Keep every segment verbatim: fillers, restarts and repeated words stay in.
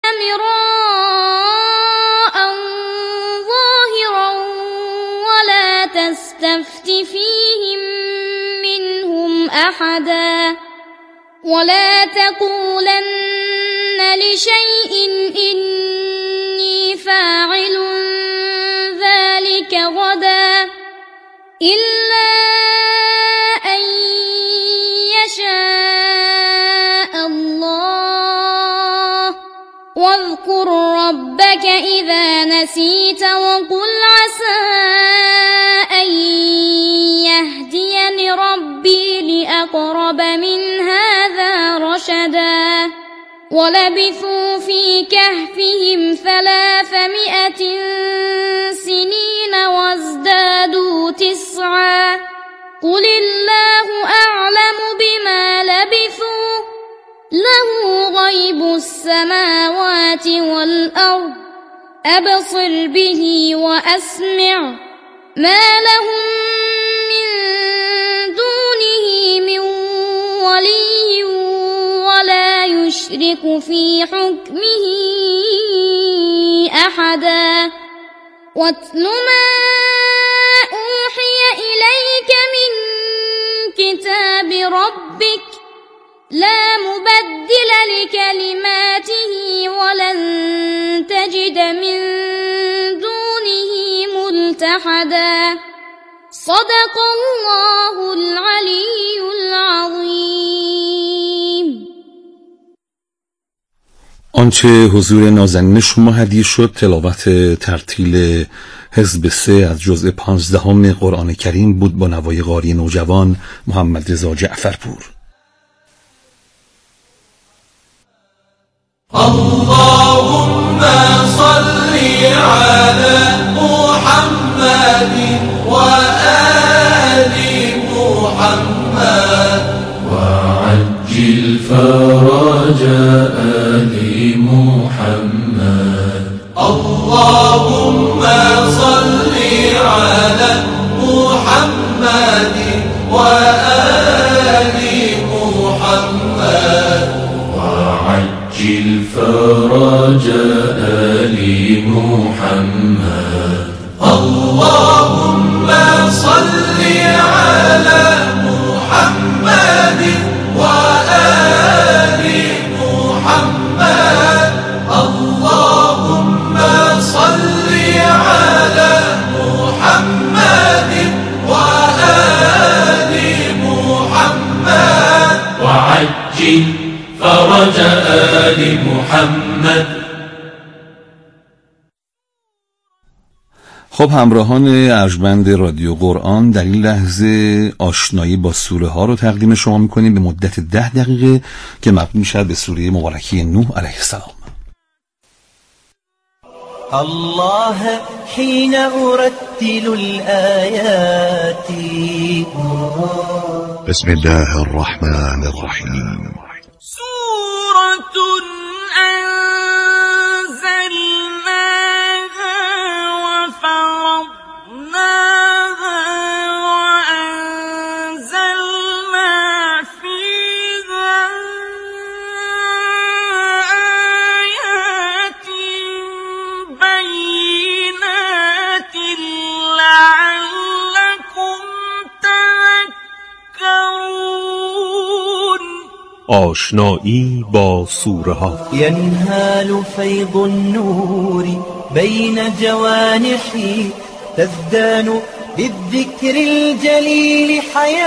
مراء ظاهرا ولا تستفت فيهم منهم أحدا ولا تقولن لشيء إني فاعل ذلك غدا إلا أن يشاء الله واذكر ربك إذا نسيت وقل عسى أن يهديني ربي لأقرب من هذا رشدا ولبثوا في كهفهم ثلاثمائة سنين وازدادوا تسعا قل الله أعلم بما لبثوا له غيب السماوات والأرض أبصر به وأسمع ما لهم من دونه من ولي ولا يشرك في حكمه أحدا واتل ما أوحي إليك من كتاب ربك لا مبدل لكلماته ولن تجد من دونه ملتحدا صدق الله العلی العظیم. آنچه حضور نازنین شما هدیه شد تلاوت ترتیل حزب سه از جزء پانزدهم قرآن کریم بود با نوای قاری نوجوان محمد رضا جعفرپور. اللهم صل على محمد وآل محمد وعجل فرج آل محمد. اللهم صل على محمد وآل محمد وعجل فرج آل محمد. اللهم صل على محمد وآل محمد. اللهم صل على محمد وآل محمد وعجل فرج آل محمد. خب همراهان ارجمند رادیو قرآن، در این لحظه آشنایی با سوره ها رو تقدیم شما میکنیم به مدت ده دقیقه که مبنی میشد به سوره مبارکی نوح علیه السلام. الله حين أرتل الآيات بسم الله الرحمن الرحيم سورة أنزلناها وفرضناها وأنزلنا فيها آيات بينات لعلكم تذكرون. آشنایی با سوره ها. ينهال فيض النور بين جوانحي تزدان بالذكر الجليل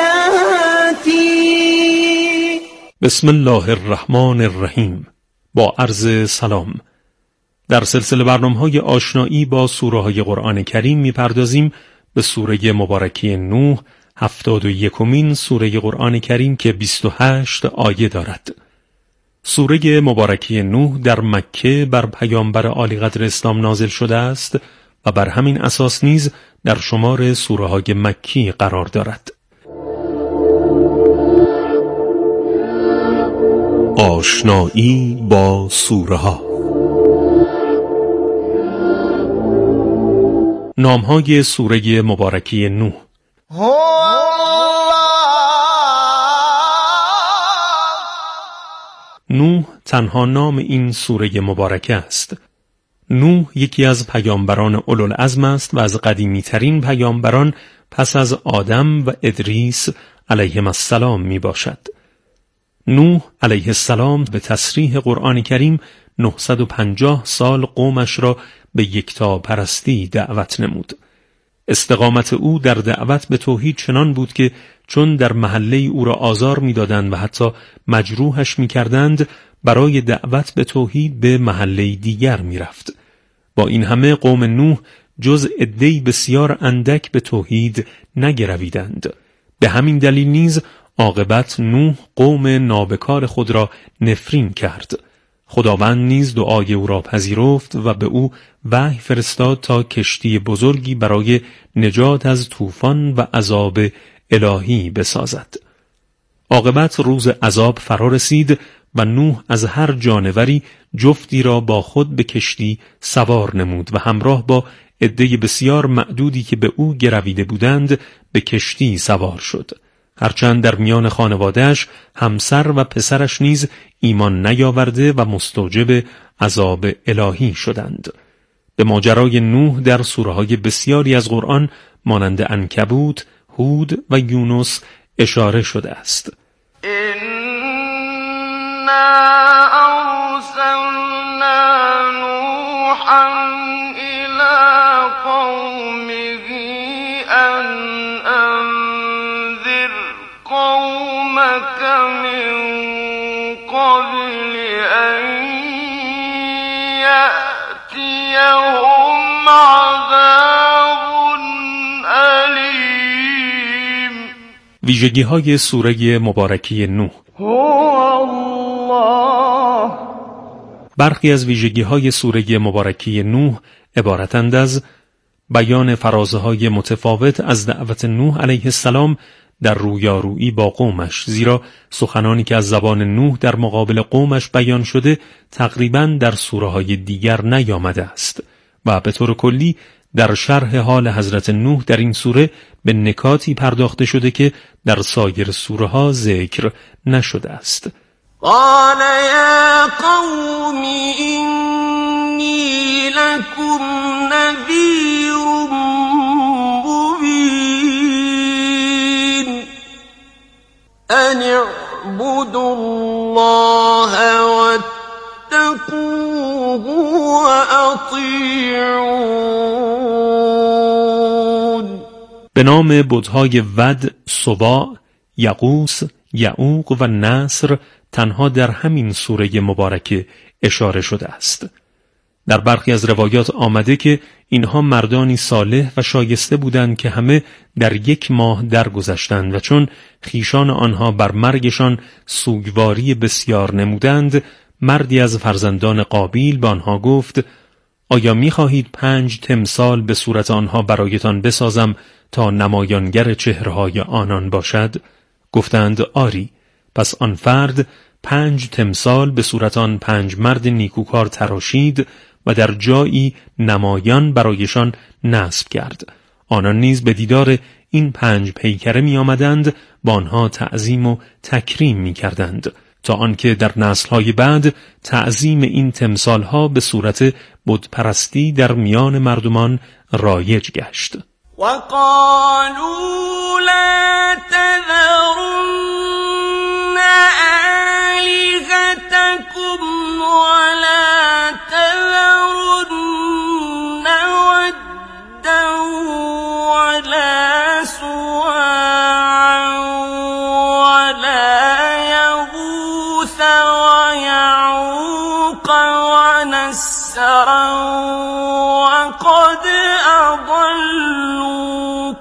حياتي. بسم الله الرحمن الرحیم. با عرض سلام. در سلسله برنامه‌های آشنایی با سوره‌های قرآن کریم می‌پردازیم به سوره مبارکی نوح، هفتاد و یکمین سوره قرآن کریم که بیست و هشت آیه دارد. سوره مبارکی نوح در مکه بر پیامبر عالی قدر اسلام نازل شده است و بر همین اساس نیز در شمار سوره‌های مکی قرار دارد. آشنایی با سوره ها. نام‌های سوره مبارکی نوح. نوح تنها نام این سوره مبارکه است. نوح یکی از پیامبران اولوالعزم است و از قدیمی ترین پیامبران پس از آدم و ادریس علیهم السلام می باشد. نوح علیه السلام به تصریح قرآن کریم نهصد و پنجاه سال قومش را به یکتاپرستی دعوت نمود. استقامت او در دعوت به توحید چنان بود که چون در محله او را آزار می‌دادند و حتی مجروحش می‌کردند، برای دعوت به توحید به محله دیگر می‌رفت. با این همه قوم نوح جز عده‌ای بسیار اندک به توحید نگرویدند. به همین دلیل نیز عاقبت نوح قوم نابکار خود را نفرین کرد. خداوند نیز دعای او را پذیرفت و به او وحی فرستاد تا کشتی بزرگی برای نجات از طوفان و عذاب الهی بسازد. عاقبت روز عذاب فرا رسید و نوح از هر جانوری جفتی را با خود به کشتی سوار نمود و همراه با عده بسیار معدودی که به او گرویده بودند به کشتی سوار شد. هرچند در میان خانواده‌اش همسر و پسرش نیز ایمان نیاورده و مستوجب عذاب الهی شدند. به ماجرای نوح در سوره‌های بسیاری از قرآن مانند عنکبوت، هود و یونس اشاره شده است. ارسلنا نوحا الى قومه ان انذر قومك من قبل ان یأتیهم عذاب الیم. ویژگی های سوره مبارکه نوح. برخی از ویژگی‌های سوره مبارکه نوح عبارتند از بیان فرازه‌های متفاوت از دعوت نوح علیه السلام در رویارویی با قومش، زیرا سخنانی که از زبان نوح در مقابل قومش بیان شده تقریباً در سوره‌های دیگر نیامده است و به طور کلی در شرح حال حضرت نوح در این سوره به نکاتی پرداخته شده که در سایر سوره‌ها ذکر نشده است. قال يا قوم إني لكم نذير مبين أن اعبدوا الله واتقوه وأطيعون. به نام بت‌های ود، سواع، یغوث، یعوق و نصر تنها در همین سوره مبارکه اشاره شده است. در برخی از روایات آمده که اینها مردانی صالح و شایسته بودند که همه در یک ماه درگذشتند و چون خیشان آنها بر مرگشان سوگواری بسیار نمودند، مردی از فرزندان قابیل به آنها گفت: آیا می‌خواهید پنج تمثال به صورت آنها برایتان بسازم تا نمایانگر چهره‌های آنان باشد؟ گفتند آری. پس آن فرد پنج تمثال به صورت آن پنج مرد نیکوکار تراشید و در جایی نمایان برایشان نصب کرد. آنان نیز به دیدار این پنج پیکره می آمدند، با آنها تعظیم و تکریم می کردند، تا آنکه در نسل‌های بعد تعظیم این تمثالها به صورت بتپرستی در میان مردمان رایج گشت. وقالوا لا تذرن آلهتكم ولا تذرن ودا ولا سواعا ولا يغوث ويعوق ونسرا وقد أضلوا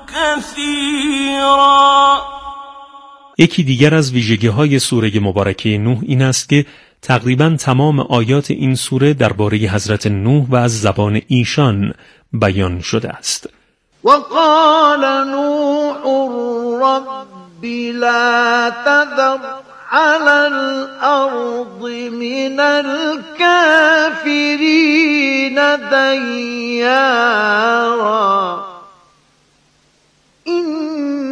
كثيرا. یکی دیگر از ویژگی‌های سوره مبارکه نوح این است که تقریباً تمام آیات این سوره درباره حضرت نوح و از زبان ایشان بیان شده است. وقال نوح رب لا تذر على الأرض من الكافرين ديارا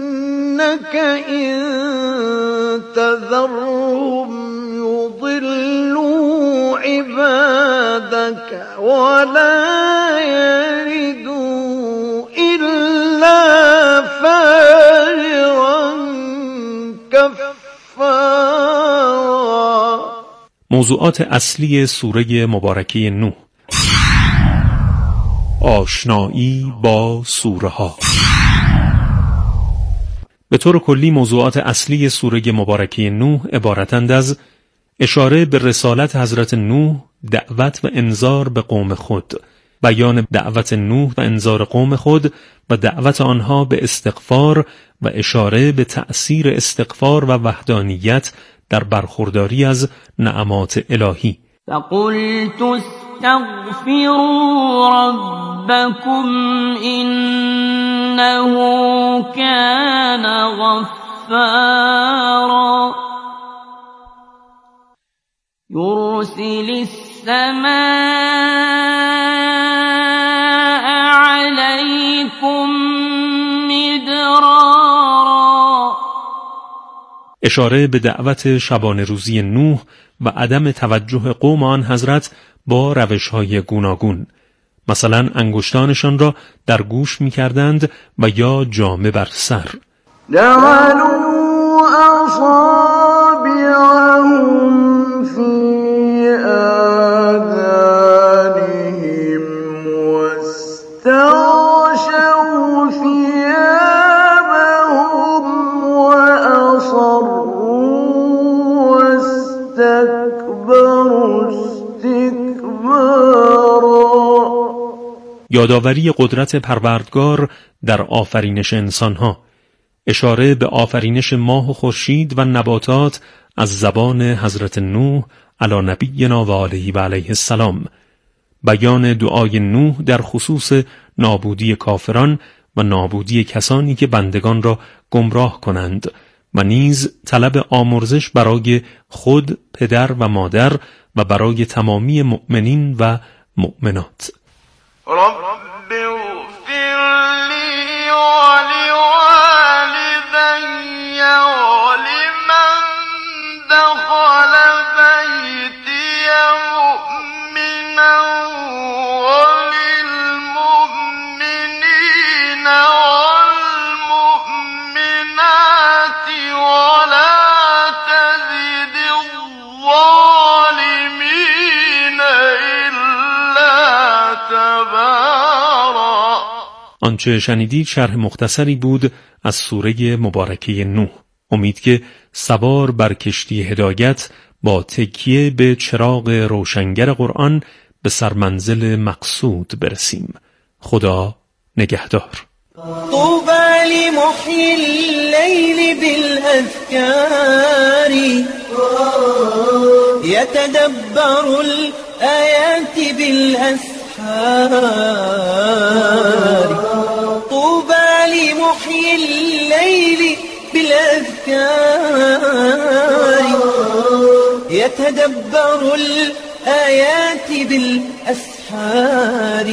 إنك إن تذرهم يضل لك ولا يلدوا إلا فاجرا كفارا. موضوعات اصلی سوره مبارکه نوح: آشنایی با سوره ها. به طور کلی موضوعات اصلی سوره مبارکه نوح عبارتند از اشاره به رسالت حضرت نوح، دعوت و انذار به قوم خود، بیان دعوت نوح و انذار قوم خود و دعوت آنها به استغفار و اشاره به تأثیر استغفار و وحدانیت در برخورداری از نعمات الهی. فقلت استغفروا ربكم إنه كان غفارا يرسل السماء عليكم مدرارا. اشاره به دعوت شبانه روزی نوح و عدم توجه قوم آن حضرت با روش‌های گوناگون، مثلا انگشتانشان را در گوش می‌کردند و یا جامه بر سر. جعلوا أصابعهم في آذانهم واستغشوا ثيابهم وأصروا واستكبروا استكبارا. یادآوری قدرت پروردگار در آفرینش انسانها، اشاره به آفرینش ماه و خورشید و نباتات از زبان حضرت نوح علی نبینا و آله و علیه السلام، بیان دعای نوح در خصوص نابودی کافران و نابودی کسانی که بندگان را گمراه کنند و نیز طلب آمرزش برای خود، پدر و مادر و برای تمامی مؤمنین و مؤمنات. رب اغفر لی ولوالدی ولمن دخل بیتی مؤمنا وللمؤمنین والمؤمنات ولا تزد الظالمین الا تبارا. آنچه شنیدید شرح مختصری بود از سوره مبارکه نوح. امید که سوار بر کشتی هدایت با تکیه به چراغ روشنگر قرآن به سرمنزل مقصود برسیم. خدا نگهدار. طوبى لمحيي الليل بالأذكار يتدبر الآيات بالأسحار. طوبى لمحيي الليل بالأذكار يتدبر الآيات بالأسحار.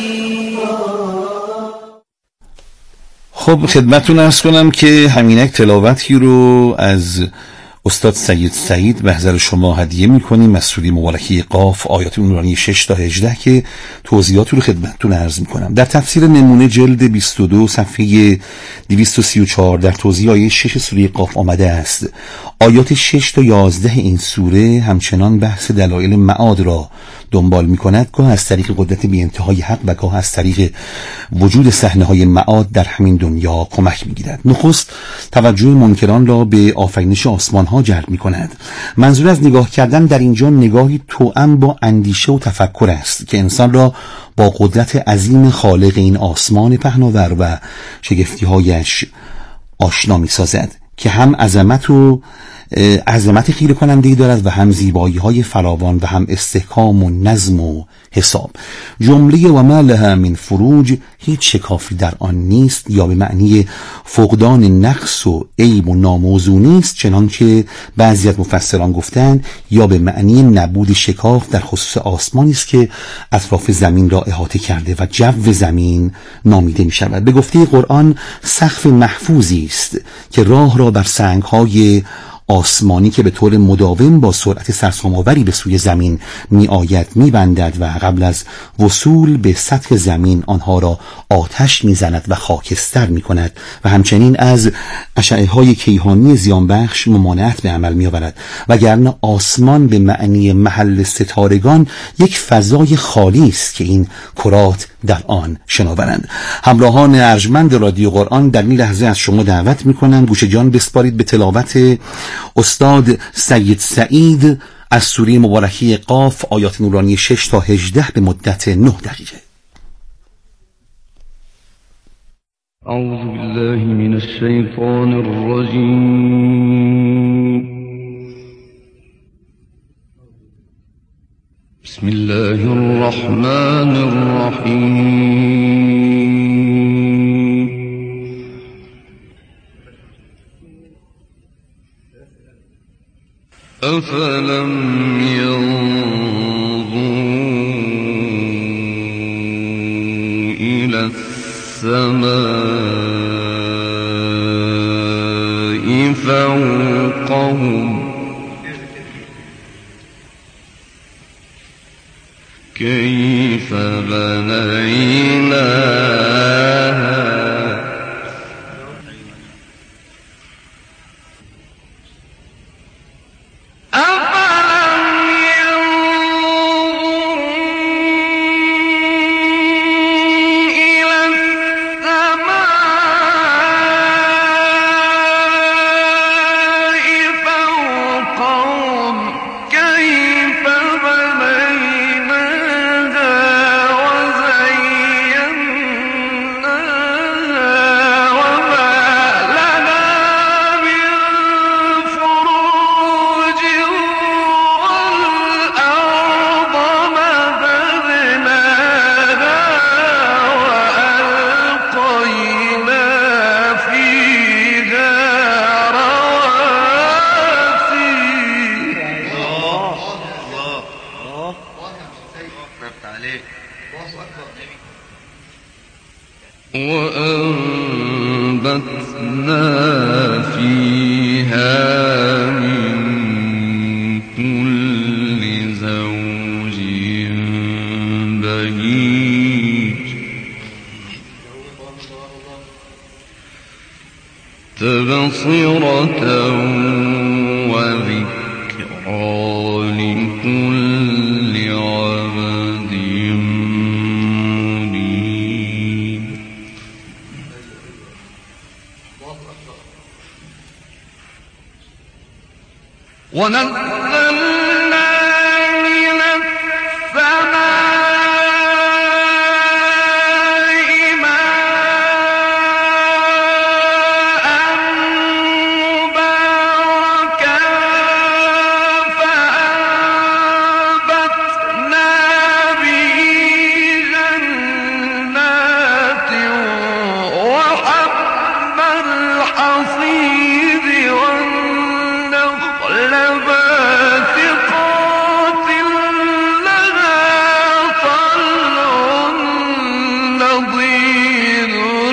خب خدمتتون عرض کنم که همینک تلاوتی رو از استاد سید سعید به محضر شما هدیه می‌کنیم از سوره مبارکه قاف، آیات نورانی شش تا هجده که توضیحات رو خدمتتون عرض می‌کنم. در تفسیر نمونه جلد بیست و دو صفحه دویست و سی و چهار در توضیح آیه شش سوره قاف آمده است آیات شش تا یازده این سوره همچنان بحث دلایل معاد را دنبال می‌کند، گاه از طریق قدرت بی انتهای حق و گاه از طریق وجود صحنه‌های معاد در همین دنیا کمک می‌گیرد. نخست توجه منکران را به آفرینش آسمان‌ها جلب می‌کند. منظور از نگاه کردن در اینجا نگاهی توأم با اندیشه و تفکر است که انسان را با قدرت عظیم خالق این آسمان پهناور و شگفتی‌هایش آشنا می‌سازد که هم عظمت و عظمت خیره کننده‌ای دارد و هم زیبایی‌های فراوان و هم استحکام و نظم و حساب. جمله و ما لها من فروج هیچ شکافی در آن نیست، یا به معنی فقدان نقص و عیب و ناموضوع نیست چنانکه بعضی از مفسران گفتند، یا به معنی نبود شکاف در خصوص آسمانی است که اطراف زمین را احاطه کرده و جو زمین نامیده می شود. به گفته قرآن سقف محفوظی است که راه را بر سنگ‌های آسمانی که به طور مداوم با سرعت سرسام‌آوری به سوی زمین می آید می بندد و قبل از وصول به سطح زمین آنها را آتش می زند و خاکستر می کند و همچنین از اشعه های کیهانی زیانبخش ممانعت به عمل می آورد. وگرنه آسمان به معنی محل ستارگان یک فضای خالی است که این کرات در آن شناورند. همراهان ارجمند رادیو قرآن در این لحظه از شما دعوت می کنم گوش جان بسپارید به تلاوت استاد سید سعید از سوره مبارکه قاف آیات نورانی شش تا هجده به مدت نه دقیقه. اعوذ بالله من الشیطان الرجیم. بسم الله الرحمن الرحیم. أفلم ينظروا إلى السماء فوقهم كيف بنيناها وأنبتنا فيها من كل زوج بهيج تبصرة وذكرى لكل عبد منيب. ونزلنا من السماء ماء مباركا فأنبتنا به جنات وحب الحصيد والنخل باسقات لها طلع نضيد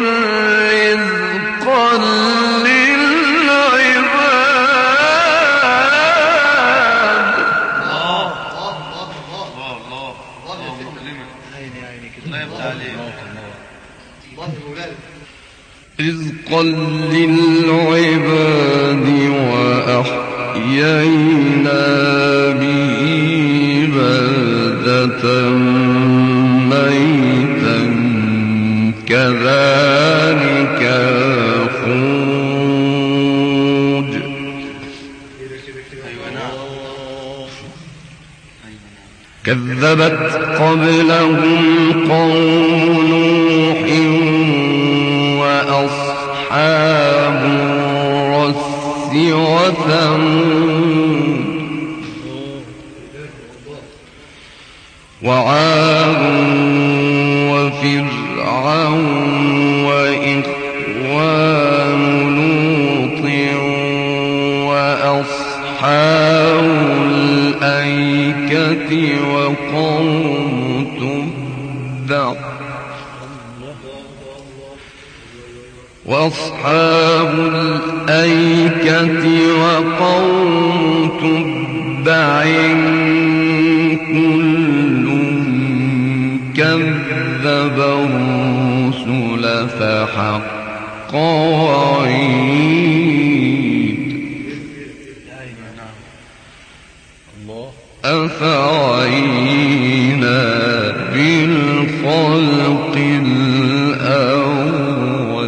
رزقا للعباد. رزقا للعباد وأحيينا به بلدة ميتا كذلك الخروج. كذبت قبلهم قوم نوح وأصحاب الرس وثمود وعاد وفرعون وإخوان لوط وأصحاب الأيكة وقوم تبع وأصحاب الأيكة وقوم تبع كل كذب الرسل فحق وعيد أفعينا بالخلق الأول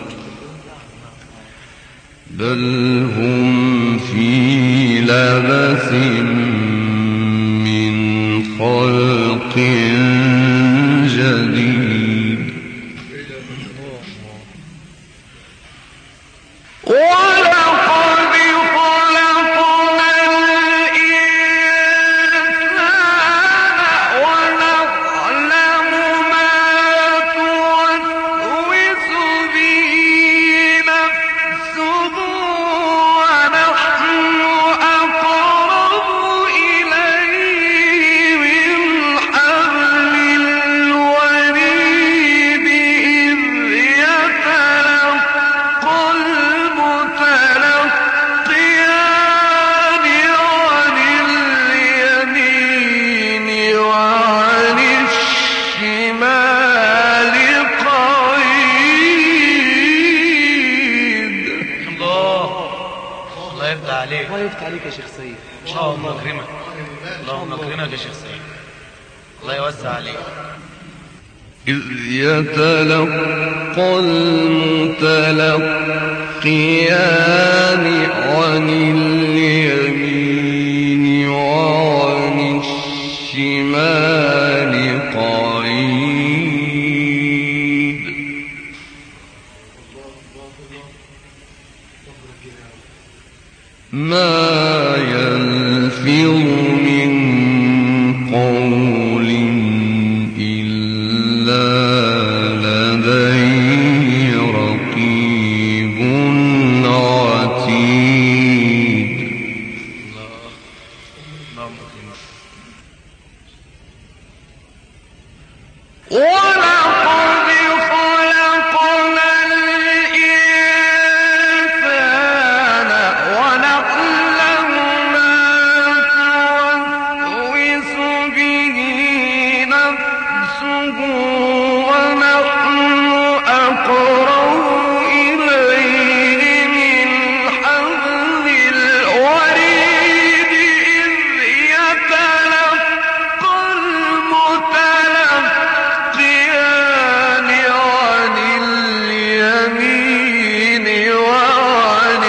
بل هم في لبث من خلق جديد ولقد خلقنا الإنسان ونعلم ما توسوس به نفسه ونحن أقرب إليه من حبل الوريد إذ يتلقى المتلقيان عن اليمين وعن الشمال قعيد. الله الله يفتح عليك. الله يفتح عليك يا شيخ سيد. اللهم اكرمك. اللهم اكرمك يا شيخ سيد. الله يوسع عليك. إذ يتلقى المتلقيان عن اليمين وعن الشمال قعيد. ما يلفظ من قول إلا لديه رقيب عتيد. ولقد خلقنا الإنسان ونعلم ما توسوس به نفسه ونحن أقرب إليه من حبل الوريد إذ يتلقى المتلقيان عن اليمين وعن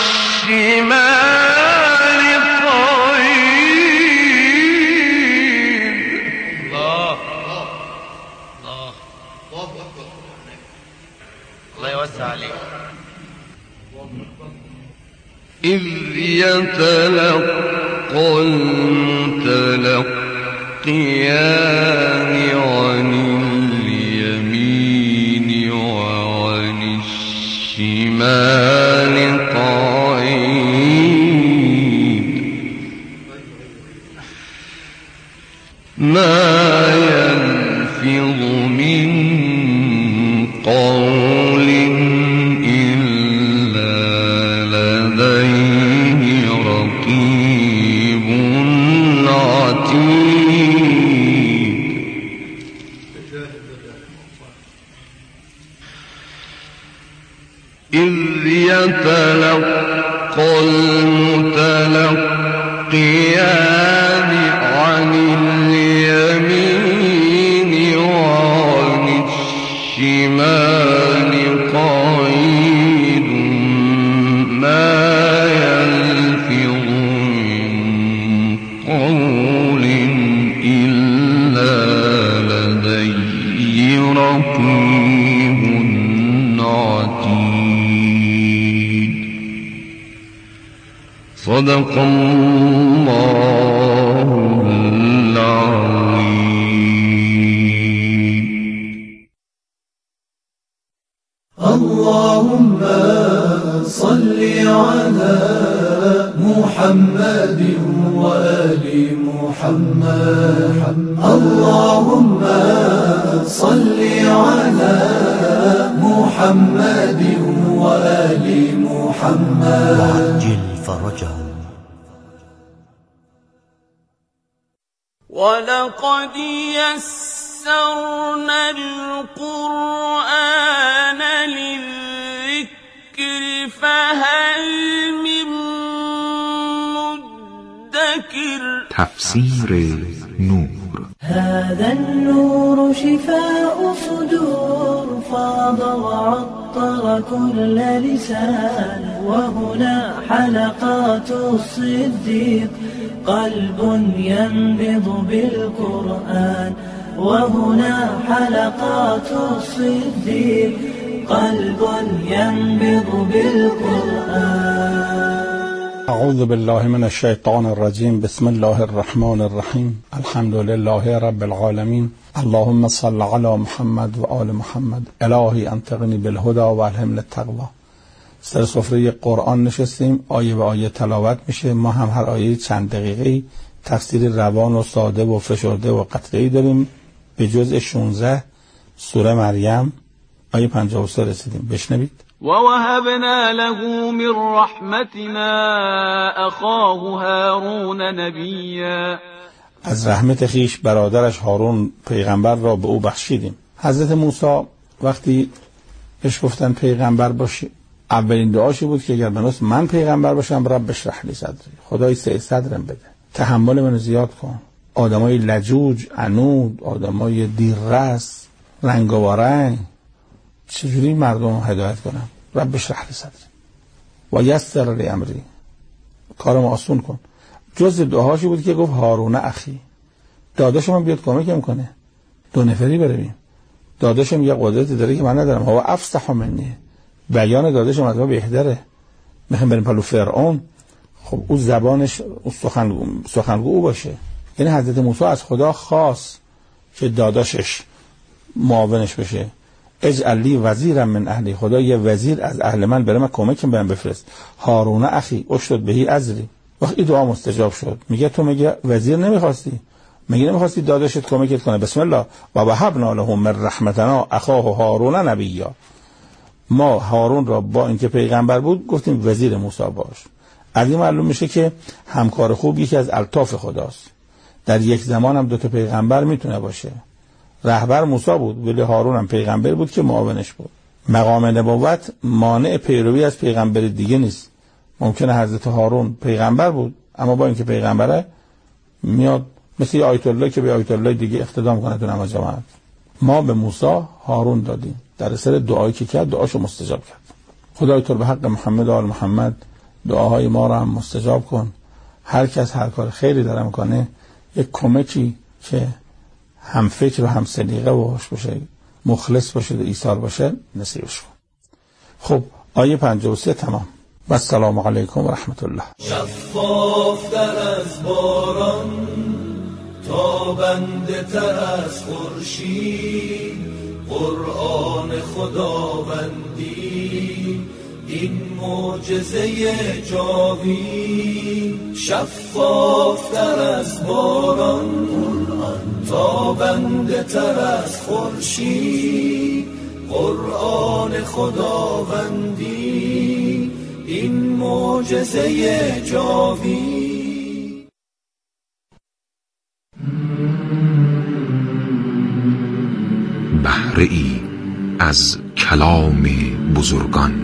الشمال قعيد. الله الله الله يوسع عليك. إذ يتلقى المتلقيان عن اليمين وعن الشمال قعيد. ما يلفظ من قول إلا لديه رقيب عتيد. إذ يتلقى المتلقيان عن اليمين وعن الشمال قعيد. ما يلفظ من قول إلا لديه رقيب عتيد. صدق الله العظيم. اللهم صل على محمد وآل محمد. اللهم صل على محمد محمد وعجل فرجهم. ولقد يسرنا القرآن للذكر فهل من مدكر. تفسیر نور. هذا النور شفاء صدور فاض وعطر كل لسان وهنا حلقات الصديق قلب ينبض بالقرآن وهنا حلقات الصديق قلب ينبض بالقرآن. اعوذ بالله من الشیطان الرجیم. بسم الله الرحمن الرحیم. الحمد لله رب العالمین. اللهم صل علی محمد و آل محمد. الهی انطقنی بالهدى و الهمنی التقوی. سر سفره قرآن نشستیم، آیه به آیه تلاوت میشه. ما هم هر آیه چند دقیقه تفسیر روان و ساده و فشرده و قطعی داریم. به جزء شانزده سوره مریم آیه پنجاه و سه رسیدیم. بشنوید. ووهبنا له من رحمتنا اخاه هارون نبیا. از رحمت خیش برادرش هارون پیغمبر را به او بخشیدیم. حضرت موسی وقتی بهش گفتن پیغمبر باشی، اولین دعاشی بود که اگر بناس من پیغمبر باشم رب اشرح لی صدری، خدای سعی صدرم بده، تحمل منو زیاد کن. آدمای لجوج، عنود، آدمای دیررس، رنگ و رنگ، چجوری مردم رو هدایت کنم؟ رب اشرح لی صدری و یسر لی امری، کارم آسون کن. جز دعاشی بود که گفت هارون اخی، داداشم هم بیاد کمکم کنه، دو نفری بریم. داداشم یه قدرتی داره که من ندارم، هو افصح منی، بیان داداشم از ما بهتره. میخوام بریم پلو فرعون، خب او زبانش او سخنگو سخنگو او باشه. یعنی حضرت موسی از خدا خواست که داداشش معاونش بشه. اجعل لی وزیرا من اهلی، خدا یه وزیر از اهل من برای من کمکم بهم بفرست. هارون اخی اشدد بهی ازری. وقتی دعا مستجاب شد میگه تو میگه وزیر نمیخواستی، میگه نمیخواستی داداشت کمکت کنه. بسم الله و وهبنا له من رحمتنا اخاه هارون نبیا. ما هارون را با اینکه پیغمبر بود گفتیم وزیر موسی باش. از این معلوم میشه که همکار خوب یکی از الطاف خداست. در یک زمان هم دو تا پیغمبر میتونه باشه. رهبر موسی بود ولی هارون هم پیغمبر بود که معاونش بود. مقام نبوت مانع پیروی از پیغمبر دیگه نیست. ممکنه حضرت هارون پیغمبر بود اما با اینکه پیغمبره میاد مثل آیت الله که به آیت الله دیگه اقتدا کنه تو نماز جماعت. ما به موسی هارون دادیم، در اثر دعایی که کرد دعاشو مستجاب کرد. خدای تو به حق محمد و آل محمد دعاهای ما رو هم مستجاب کن. هر کس هر کار خیری داره میکنه یک کمکی که هم فکر و هم سلیقه باش باشه، مخلص باشه و ایثار باشه نصیبش کن. خب آیه پنجاه و سه تمام. و السلام علیکم و رحمت الله. شفاف در از باران تابنده تر از خورشید، قرآن خداوندی این معجزه جاوید. شفاف تر از باران تابنده تر از خورشید، قرآن خداوندی این معجزه جاوید. بهره ای از کلام بزرگان.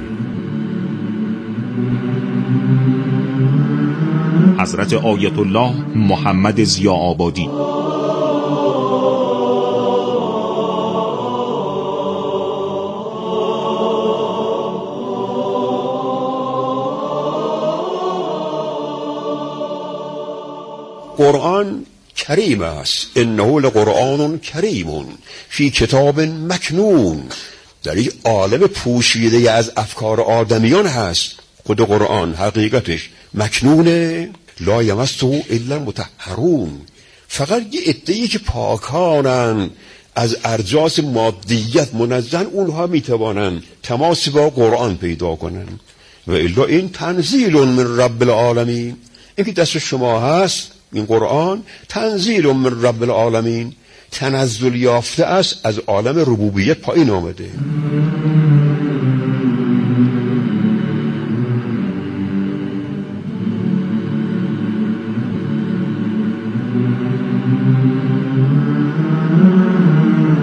حضرت آیت الله محمد ضیاء‌آبادی. قرآن کریم است، انه لقرآن کریم فی کتاب مکنون. در یک عالم پوشیده از افکار آدمیان هست. خود قرآن حقیقتش مکنونه، لا یمسه الا المطهرون. فقط یه عده‌ای که پاکانن، از ارجاس مادیت منزهن، اونها میتوانند تماس با قرآن پیدا کنن. و الا این تنزیل من رب العالمین، این که دست شما هست، این قرآن تنزیل من رب العالمین، تنزل یافته است از عالم ربوبیت پایین آمده.